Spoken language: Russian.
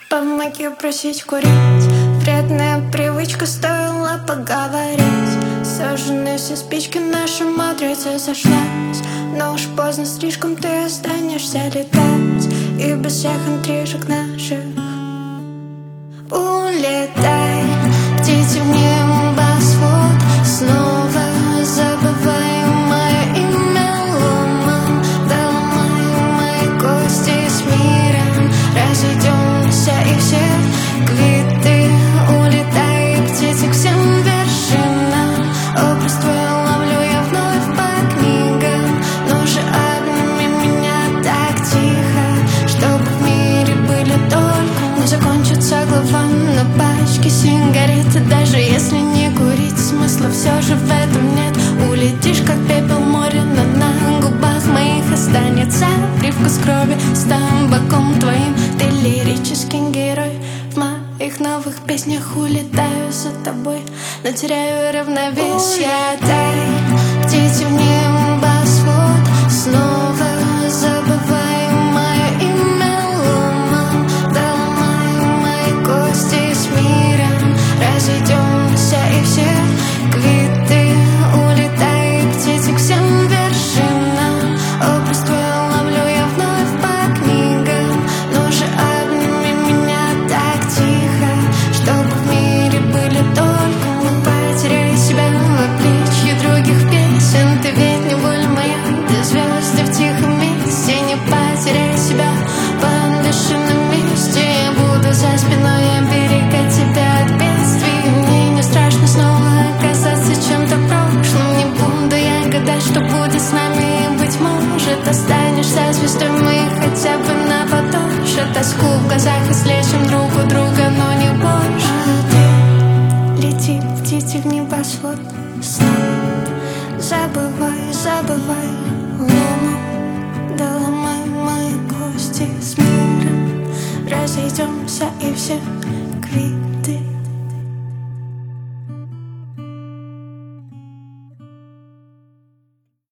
Помоги бросить курить. Вредная привычка, стоило поговорить. Сожжены все спички, наша матрица сошлась. Но уж поздно слишком, ты останешься летать. И без всех интрижек наших улетай. Птицы в небосвод снова забывай мое имя. Ломан, да ломай мои кости с миром. Разойдемся и все квиты. Улетай, птицы, к всем вершинам. Образ твой ловлю я вновь по книгам. Но же обними меня так тихо, чтобы в мире были только не закончится глава на пачке сигареты. Даже если не курить, смысла все же в этом нет. Улетишь, как пепел моря, но на губах моих останется привкус крови. С табаком твоим ты лирический герой. В моих новых песнях улетаю за тобой, но теряю равновесие. Дай птицы в небосвод снова забывай мое имя. Ломан, да ломай мои кости с миром. Разойдемся и все квиты. Улетай, птицы, к всем вершинам. Образ твой ловлю я вновь по книгам. Но же обними меня так тихо, чтобы в мире были только мы. Потеряй себя в обличье других песен. Ты ведь не боль моя, ты звезды в тихом месте. Не потеряй себя в бешеном месте. Я буду за спиной оберегать тебя от бедствий. Мне не страшно снова оказаться чем-то прошлым. Не буду я гадать, что будет с нами. И, быть может, останешься звездой мы хотя бы на подольше. Тоску в глазах излечим друг у друга, но не больше. А ты лети, птицы в небосвод снова. Забывай, забывай, ломан, да ломай мои кости с миром. Разойдемся и все квиты.